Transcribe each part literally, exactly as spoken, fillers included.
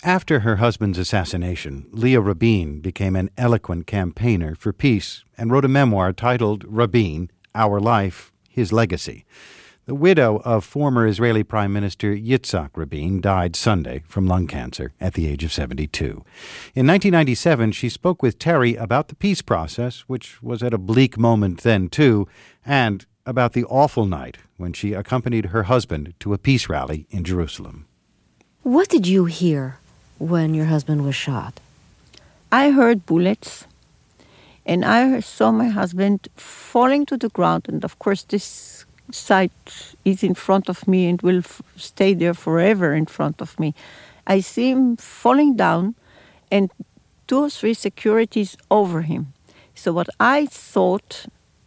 After her husband's assassination, Leah Rabin became an eloquent campaigner for peace and wrote a memoir titled Rabin, Our Life, His Legacy. The widow of former Israeli Prime Minister Yitzhak Rabin died Sunday from lung cancer at the age of seventy-two. In nineteen ninety-seven, she spoke with Terry about the peace process, which was at a bleak moment then too, and about the awful night when she accompanied her husband to a peace rally in Jerusalem. What did you hear when your husband was shot? I heard bullets, and I saw my husband falling to the ground, and of course this sight is in front of me and will f- stay there forever in front of me. I see him falling down and two or three securities over him. So what I thought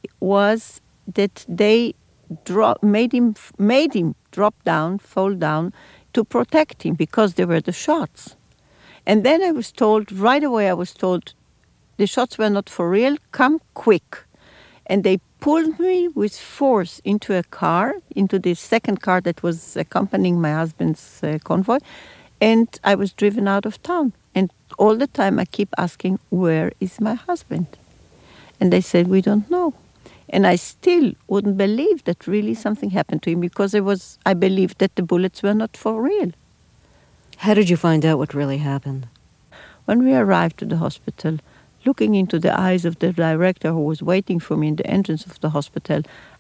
was that they dro- made him made him drop down, fall down, to protect him because there were the shots. And then I was told, right away I was told, the shots were not for real, come quick. And they pulled me with force into a car, into the second car that was accompanying my husband's uh, convoy, and I was driven out of town. And all the time I keep asking, where is my husband? And they said, we don't know. And I still wouldn't believe that really something happened to him because it was, I believed that the bullets were not for real. How did you find out what really happened? When we arrived to the hospital, looking into the eyes of the director who was waiting for me in the entrance of the hospital,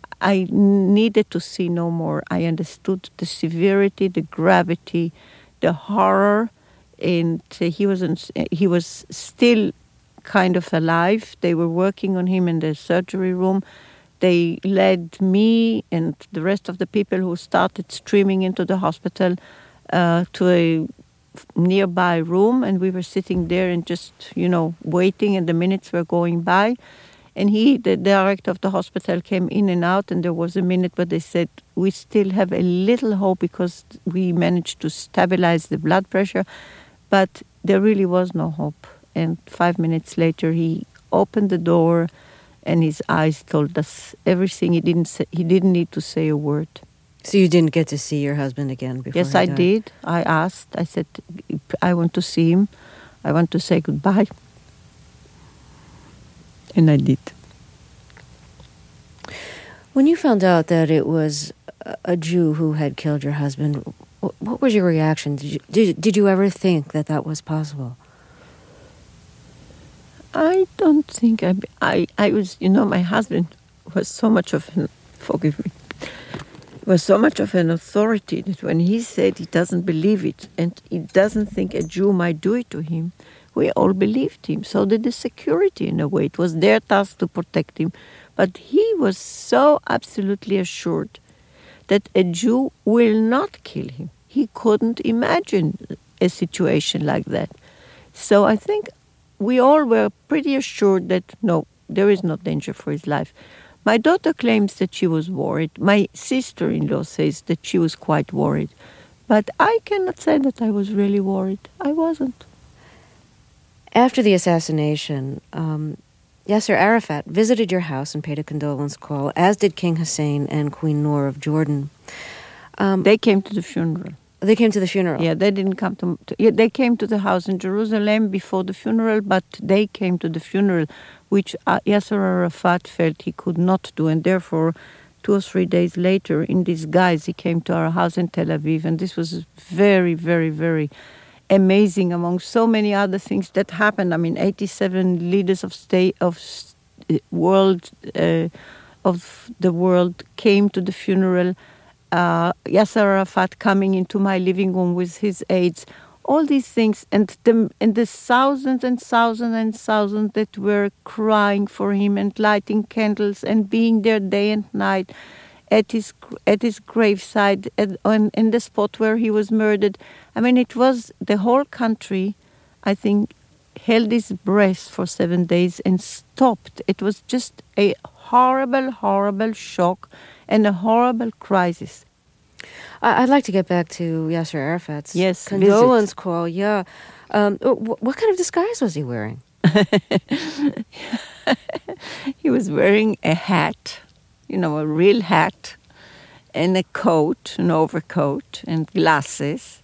I needed to see no more. I understood the severity, the gravity, the horror, and he was he was still kind of alive. They were working on him in the surgery room. They led me and the rest of the people who started streaming into the hospital uh, to a nearby room, and we were sitting there and just, you know, waiting, and the minutes were going by. And he, the director of the hospital, came in and out, and there was a minute where they said, we still have a little hope because we managed to stabilize the blood pressure, but there really was no hope. And five minutes later, he opened the door, and his eyes told us everything. He didn't say, he didn't need to say a word. So you didn't get to see your husband again before Yes, he I died? did. I asked. I said, I want to see him. I want to say goodbye. And I did. When you found out that it was a Jew who had killed your husband, what was your reaction? Did you, did, did you ever think that that was possible? I don't think I, I, I was, you know, my husband was so much of an, forgive me, was so much of an authority that when he said he doesn't believe it and he doesn't think a Jew might do it to him, we all believed him. So did the security in a way. It was their task to protect him. But he was so absolutely assured that a Jew will not kill him. He couldn't imagine a situation like that. So I think we all were pretty assured that, no, there is no danger for his life. My daughter claims that she was worried. My sister-in-law says that she was quite worried. But I cannot say that I was really worried. I wasn't. After the assassination, um, Yasser Arafat visited your house and paid a condolence call, as did King Hussein and Queen Noor of Jordan. Um, they came to the funeral. They came to the funeral? Yeah, they didn't come to... to yeah, they came to the house in Jerusalem before the funeral, but they came to the funeral, which uh, Yasser Arafat felt he could not do, and therefore, two or three days later, in disguise, he came to our house in Tel Aviv, and this was very, very, very amazing among so many other things that happened. I mean, eighty-seven leaders of state, of world, uh, of the world came to the funeral. Uh, Yasser Arafat coming into my living room with his aides, all these things, and the, and the thousands and thousands and thousands that were crying for him and lighting candles and being there day and night at his at his graveside, at, on, in the spot where he was murdered. I mean, it was the whole country, I think, held its breath for seven days and stopped. It was just a horrible, horrible shock and a horrible crisis. I'd like to get back to Yasser Arafat's yes, condolence visit. call. Yeah, um, what kind of disguise was he wearing? He was wearing a hat, you know, a real hat, and a coat, an overcoat, and glasses.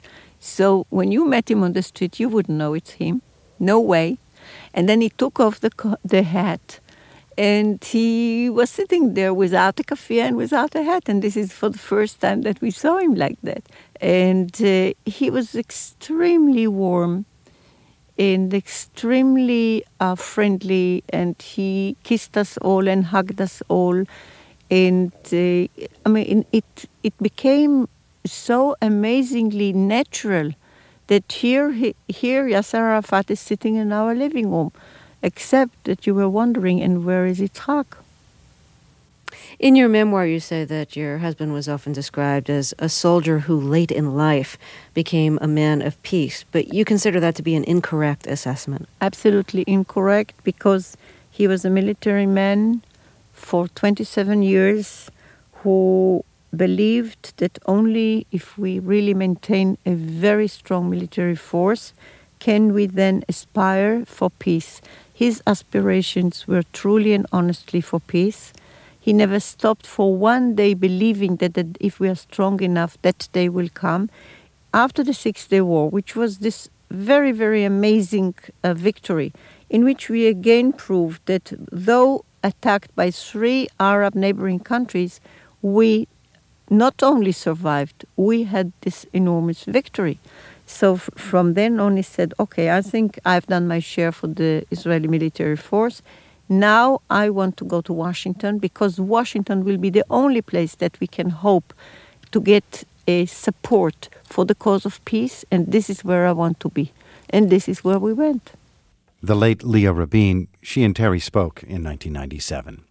So when you met him on the street, you wouldn't know it's him. No way. And then he took off the co- the hat, and he was sitting there without a keffiyeh and without a hat. And this is for the first time that we saw him like that. And uh, he was extremely warm and extremely uh, friendly, and he kissed us all and hugged us all. And uh, I mean, it it became so amazingly natural that here, he, here Yasser Arafat is sitting in our living room, except that you were wondering, and where is Yitzhak? In your memoir, you say that your husband was often described as a soldier who late in life became a man of peace, but you consider that to be an incorrect assessment. Absolutely incorrect, because he was a military man for twenty-seven years who believed that only if we really maintain a very strong military force can we then aspire for peace. His aspirations were truly and honestly for peace. He never stopped for one day believing that, that if we are strong enough, that day will come. After the Six-Day War, which was this very, very amazing uh, victory, in which we again proved that though attacked by three Arab neighboring countries, we not only survived, we had this enormous victory. So f- from then on he said, okay, I think I've done my share for the Israeli military force. Now I want to go to Washington, because Washington will be the only place that we can hope to get a support for the cause of peace, and this is where I want to be. And this is where we went. The late Leah Rabin, she and Terry spoke in nineteen ninety-seven.